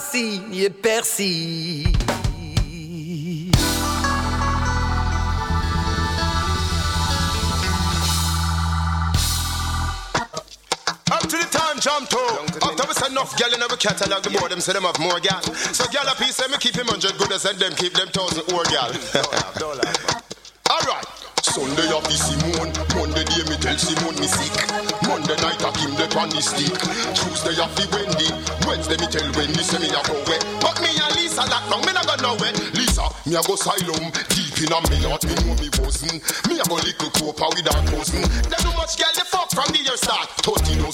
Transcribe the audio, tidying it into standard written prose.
signe persil. Up to the time, jump to. After we send enough gal in our catalog, the board them say them have more gal. So gal a piece, me keep him 100 good and them keep them 1,000 more gal. Alright. Sunday I be Simone, Monday day me tell Simone me sick. Monday night I him the on the stick. Tuesday I be Wendy, Wednesday me tell Wendy say me a go wet. But me and Lisa lock down, me not go nowhere. Lisa, me a go silum, deep in a me heart, me know me wasn't. Me a go little copa with a cousin. There too much girl the fuck from the year start. 30,000